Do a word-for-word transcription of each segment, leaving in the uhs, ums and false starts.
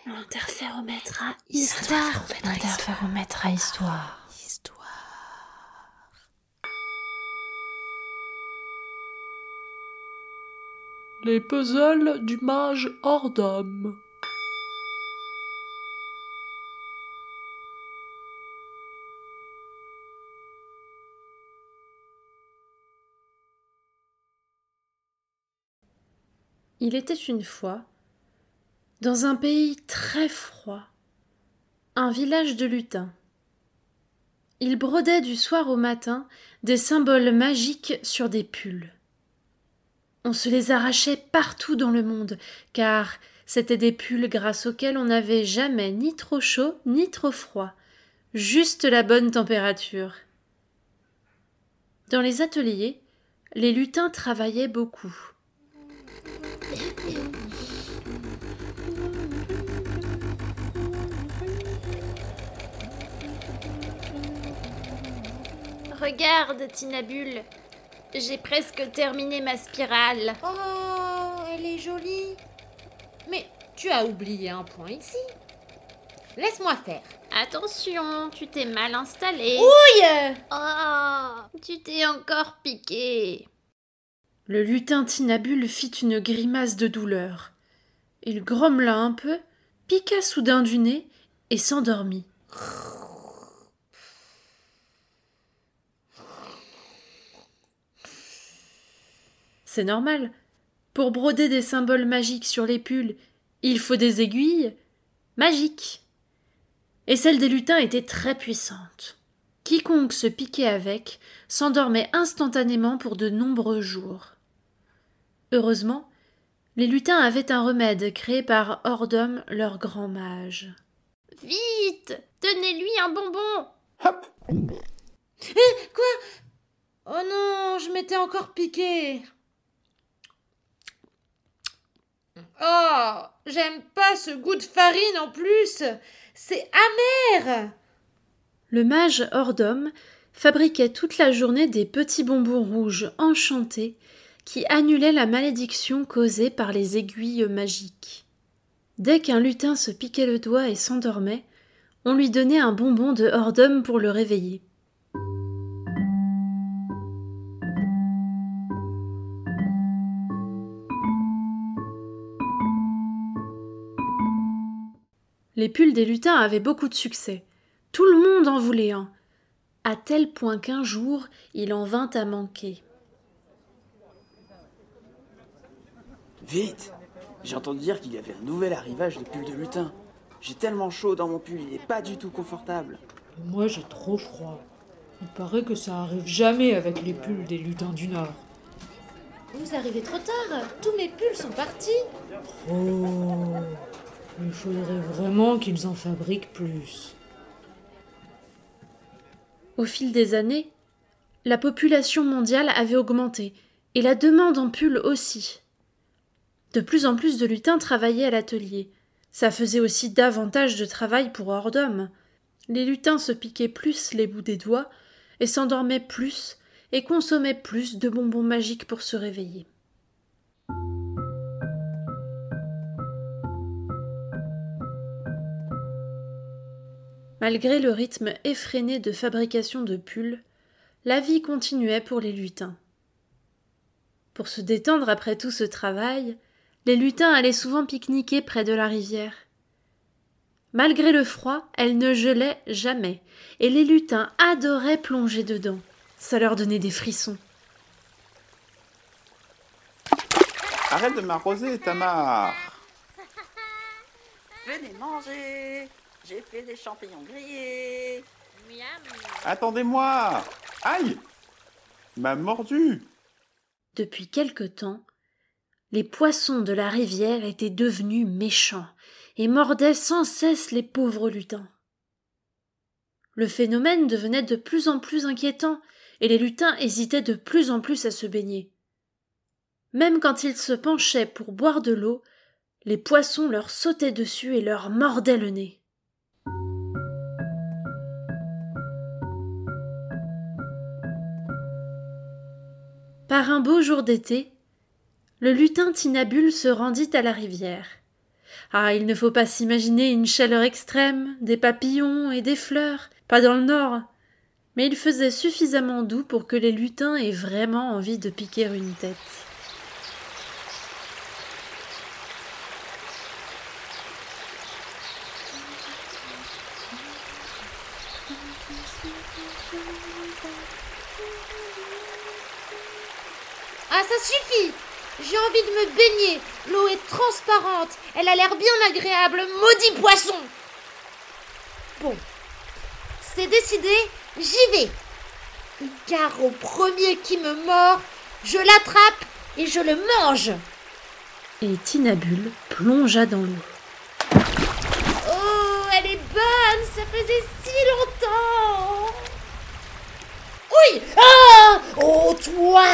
Interféromètre à histoire. Interféromètre à histoire. Histoire. Les puzzles du mage Ordom. Il était une fois, dans un pays très froid, un village de lutins. Ils brodaient du soir au matin des symboles magiques sur des pulls. On se les arrachait partout dans le monde, car c'étaient des pulls grâce auxquels on n'avait jamais ni trop chaud ni trop froid, juste la bonne température. Dans les ateliers, les lutins travaillaient beaucoup. Regarde, Tinabule, j'ai presque terminé ma spirale. Oh, elle est jolie. Mais tu as oublié un point ici. Laisse-moi faire. Attention, tu t'es mal installé. Ouille! Oh, tu t'es encore piqué. Le lutin Tinabule fit une grimace de douleur. Il grommela un peu, piqua soudain du nez et s'endormit. C'est normal. Pour broder des symboles magiques sur les pulls, il faut des aiguilles magiques. Et celle des lutins était très puissante. Quiconque se piquait avec s'endormait instantanément pour de nombreux jours. Heureusement, les lutins avaient un remède créé par Ordom, leur grand mage. Vite, donnez-lui un bonbon. Hop! Eh, quoi? Oh non, je m'étais encore piqué. Oh, j'aime pas ce goût de farine en plus. C'est amer. Le mage Ordom fabriquait toute la journée des petits bonbons rouges enchantés qui annulaient la malédiction causée par les aiguilles magiques. Dès qu'un lutin se piquait le doigt et s'endormait, on lui donnait un bonbon de Ordom pour le réveiller. Les pulls des lutins avaient beaucoup de succès. Tout le monde en voulait un, à tel point qu'un jour, il en vint à manquer. Vite! J'ai entendu dire qu'il y avait un nouvel arrivage de pulls de lutin. J'ai tellement chaud dans mon pull, il est pas du tout confortable. Moi, j'ai trop froid. Il paraît que ça arrive jamais avec les pulls des lutins du Nord. Vous arrivez trop tard. Tous mes pulls sont partis. Oh, il faudrait vraiment qu'ils en fabriquent plus. Au fil des années, la population mondiale avait augmenté, et la demande en pulls aussi. De plus en plus de lutins travaillaient à l'atelier. Ça faisait aussi davantage de travail pour Ordom. Les lutins se piquaient plus les bouts des doigts, et s'endormaient plus, et consommaient plus de bonbons magiques pour se réveiller. Malgré le rythme effréné de fabrication de pulls, la vie continuait pour les lutins. Pour se détendre après tout ce travail, les lutins allaient souvent pique-niquer près de la rivière. Malgré le froid, elle ne gelait jamais, et les lutins adoraient plonger dedans. Ça leur donnait des frissons. Arrête de m'arroser, Tamar! Venez manger. J'ai fait des champignons grillés. Miam. Attendez-moi! Aïe! Il m'a mordu! Depuis quelque temps, les poissons de la rivière étaient devenus méchants et mordaient sans cesse les pauvres lutins. Le phénomène devenait de plus en plus inquiétant et les lutins hésitaient de plus en plus à se baigner. Même quand ils se penchaient pour boire de l'eau, les poissons leur sautaient dessus et leur mordaient le nez. Par un beau jour d'été, le lutin Tinabule se rendit à la rivière. Ah, il ne faut pas s'imaginer une chaleur extrême, des papillons et des fleurs, pas dans le nord. Mais il faisait suffisamment doux pour que les lutins aient vraiment envie de piquer une tête. Ah, ça suffit! J'ai envie de me baigner. L'eau est transparente. Elle a l'air bien agréable. Maudit poisson! Bon, c'est décidé, j'y vais. Car au premier qui me mord, je l'attrape et je le mange. Et Tinabule plongea dans l'eau. Oh, elle est bonne, ça faisait si longtemps. Oui! Ah! Oh, toi!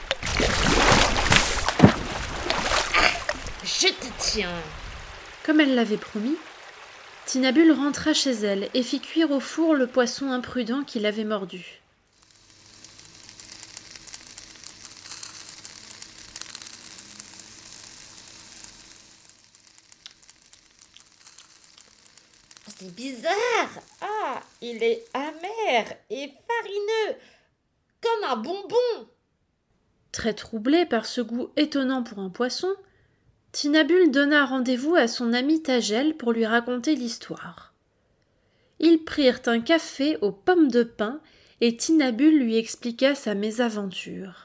Je te tiens. Comme elle l'avait promis, Tinabule rentra chez elle et fit cuire au four le poisson imprudent qui l'avait mordu. C'est bizarre. Ah, il est amer et farineux, comme un bonbon. Très troublé par ce goût étonnant pour un poisson, Tinabule donna rendez-vous à son ami Tagel pour lui raconter l'histoire. Ils prirent un café aux pommes de pin et Tinabule lui expliqua sa mésaventure.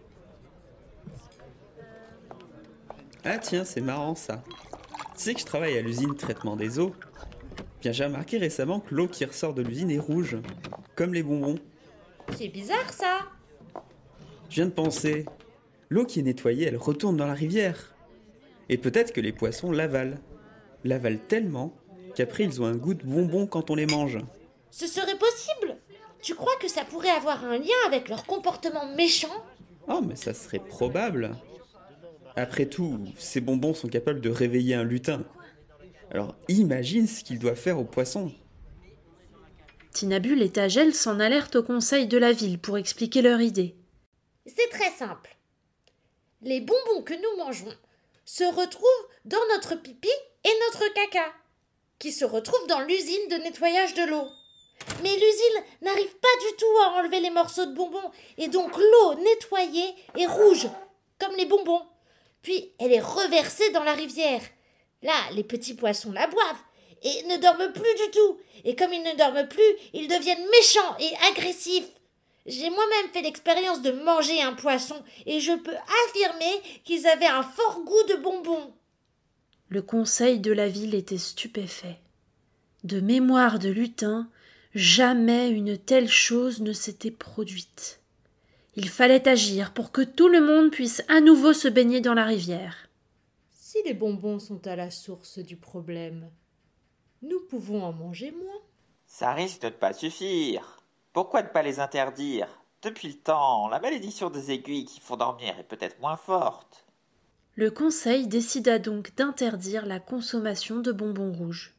Ah tiens, c'est marrant ça. Tu sais que je travaille à l'usine traitement des eaux. Bien, j'ai remarqué récemment que l'eau qui ressort de l'usine est rouge, comme les bonbons. C'est bizarre ça. Je viens de penser, l'eau qui est nettoyée, elle retourne dans la rivière. Et peut-être que les poissons l'avalent. L'avalent tellement qu'après ils ont un goût de bonbon quand on les mange. Ce serait possible. Tu crois que ça pourrait avoir un lien avec leur comportement méchant? Oh, mais ça serait probable. Après tout, ces bonbons sont capables de réveiller un lutin. Alors imagine ce qu'ils doivent faire aux poissons. Tinabule et Tagel s'en allèrent au conseil de la ville pour expliquer leur idée. C'est très simple. Les bonbons que nous mangeons se retrouvent dans notre pipi et notre caca, qui se retrouvent dans l'usine de nettoyage de l'eau. Mais l'usine n'arrive pas du tout à enlever les morceaux de bonbons, et donc l'eau nettoyée est rouge, comme les bonbons. Puis elle est reversée dans la rivière. Là, les petits poissons la boivent et ne dorment plus du tout. Et comme ils ne dorment plus, ils deviennent méchants et agressifs. J'ai moi-même fait l'expérience de manger un poisson et je peux affirmer qu'ils avaient un fort goût de bonbons. Le conseil de la ville était stupéfait. De mémoire de lutin, jamais une telle chose ne s'était produite. Il fallait agir pour que tout le monde puisse à nouveau se baigner dans la rivière. Si les bonbons sont à la source du problème, nous pouvons en manger moins. Ça risque de ne pas suffire. Pourquoi ne pas les interdire? Depuis le temps, la malédiction des aiguilles qui font dormir est peut-être moins forte. Le conseil décida donc d'interdire la consommation de bonbons rouges.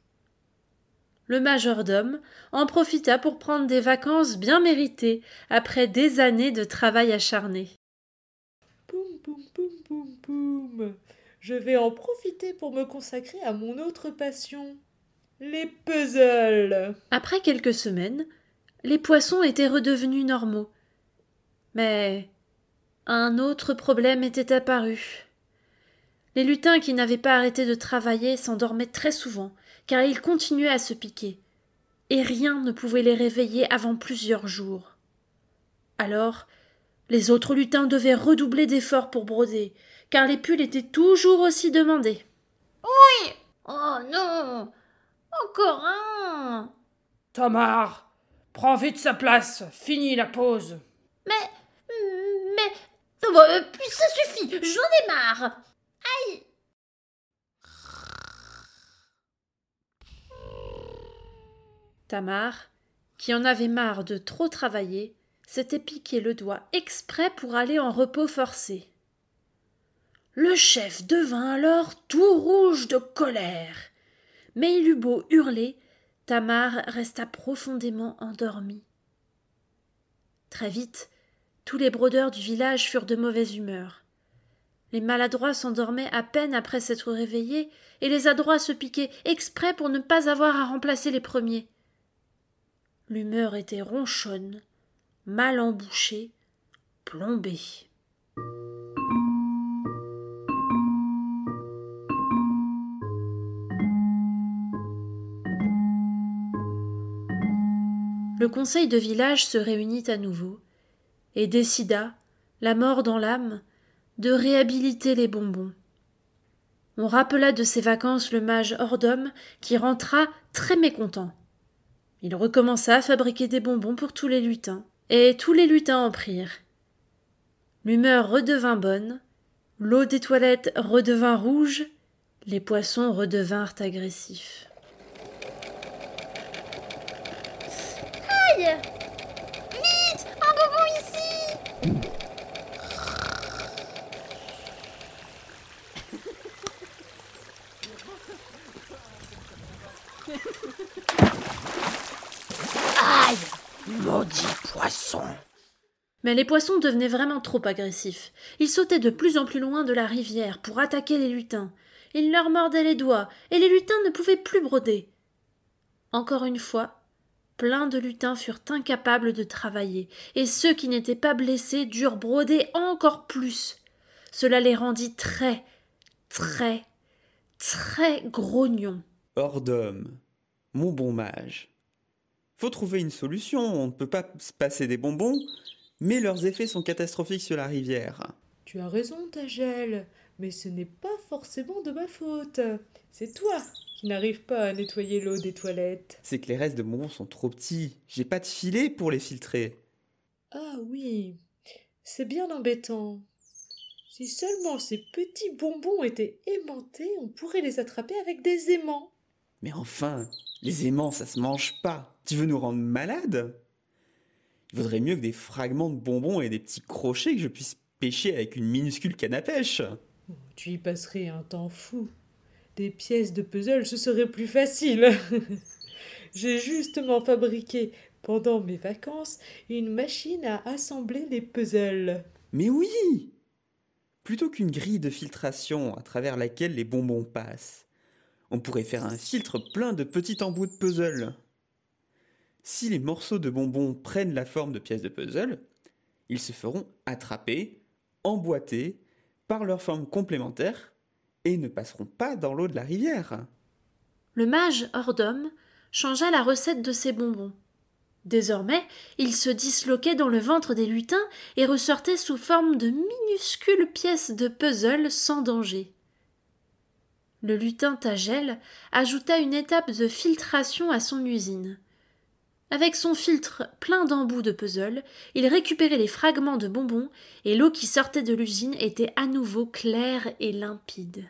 Le majordome en profita pour prendre des vacances bien méritées après des années de travail acharné. Poum, poum, poum, poum, poum. Je vais en profiter pour me consacrer à mon autre passion, les puzzles. Après quelques semaines, les poissons étaient redevenus normaux. Mais un autre problème était apparu. Les lutins qui n'avaient pas arrêté de travailler s'endormaient très souvent, car ils continuaient à se piquer, et rien ne pouvait les réveiller avant plusieurs jours. Alors, les autres lutins devaient redoubler d'efforts pour broder, car les pulls étaient toujours aussi demandés. Oui! Oh non! Encore un! Tamar, prends vite sa place, finis la pause. Mais... Mais... Oh bah, puis ça suffit, j'en ai marre! Aïe! Tamar, qui en avait marre de trop travailler, s'était piqué le doigt exprès pour aller en repos forcé. Le chef devint alors tout rouge de colère. Mais il eut beau hurler, Tamar resta profondément endormie. Très vite, tous les brodeurs du village furent de mauvaise humeur. Les maladroits s'endormaient à peine après s'être réveillés, et les adroits se piquaient exprès pour ne pas avoir à remplacer les premiers. L'humeur était ronchonne, mal embouchée, plombée. Le conseil de village se réunit à nouveau et décida, la mort dans l'âme, de réhabiliter les bonbons. On rappela de ses vacances le mage Ordom qui rentra très mécontent. Il recommença à fabriquer des bonbons pour tous les lutins, et tous les lutins en prirent. L'humeur redevint bonne, l'eau des toilettes redevint rouge, les poissons redevinrent agressifs. Aïe! Vite! Un bonbon ici! Aïe! Maudit poisson! Mais les poissons devenaient vraiment trop agressifs. Ils sautaient de plus en plus loin de la rivière pour attaquer les lutins. Ils leur mordaient les doigts, et les lutins ne pouvaient plus broder. Encore une fois, plein de lutins furent incapables de travailler, et ceux qui n'étaient pas blessés durent broder encore plus. Cela les rendit très, très, très grognons. Ordom, mon bon mage. Faut trouver une solution, on ne peut pas se passer des bonbons, mais leurs effets sont catastrophiques sur la rivière. Tu as raison, Tagel, mais ce n'est pas forcément de ma faute. C'est toi qui n'arrives pas à nettoyer l'eau des toilettes. C'est que les restes de bonbons sont trop petits, j'ai pas de filet pour les filtrer. Ah oui, c'est bien embêtant. Si seulement ces petits bonbons étaient aimantés, on pourrait les attraper avec des aimants. Mais enfin, les aimants, ça se mange pas. Tu veux nous rendre malades ? Il vaudrait mieux que des fragments de bonbons et des petits crochets que je puisse pêcher avec une minuscule canne à pêche. Oh, tu y passerais un temps fou. Des pièces de puzzle, ce serait plus facile. J'ai justement fabriqué, pendant mes vacances, une machine à assembler les puzzles. Mais oui ! Plutôt qu'une grille de filtration à travers laquelle les bonbons passent, on pourrait faire un filtre plein de petits embouts de puzzle. Si les morceaux de bonbons prennent la forme de pièces de puzzle, ils se feront attraper, emboîter, par leur forme complémentaire et ne passeront pas dans l'eau de la rivière. Le mage Ordom changea la recette de ses bonbons. Désormais, ils se disloquaient dans le ventre des lutins et ressortaient sous forme de minuscules pièces de puzzle sans danger. Le lutin Tagel ajouta une étape de filtration à son usine. Avec son filtre plein d'embouts de puzzle, il récupérait les fragments de bonbons et l'eau qui sortait de l'usine était à nouveau claire et limpide.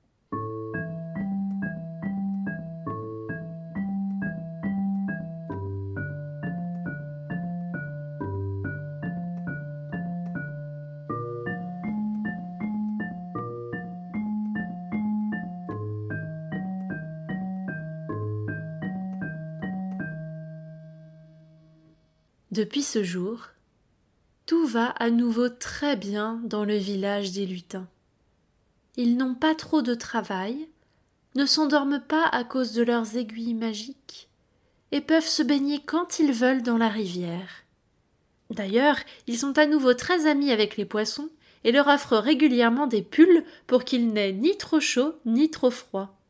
Depuis ce jour, tout va à nouveau très bien dans le village des lutins. Ils n'ont pas trop de travail, ne s'endorment pas à cause de leurs aiguilles magiques, et peuvent se baigner quand ils veulent dans la rivière. D'ailleurs, ils sont à nouveau très amis avec les poissons et leur offrent régulièrement des pulls pour qu'ils n'aient ni trop chaud ni trop froid.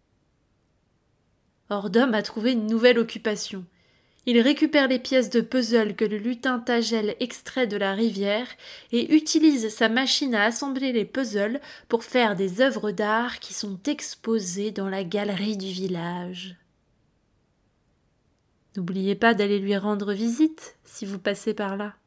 Ordom a trouvé une nouvelle occupation. Il récupère les pièces de puzzle que le lutin Tagel extrait de la rivière et utilise sa machine à assembler les puzzles pour faire des œuvres d'art qui sont exposées dans la galerie du village. N'oubliez pas d'aller lui rendre visite si vous passez par là.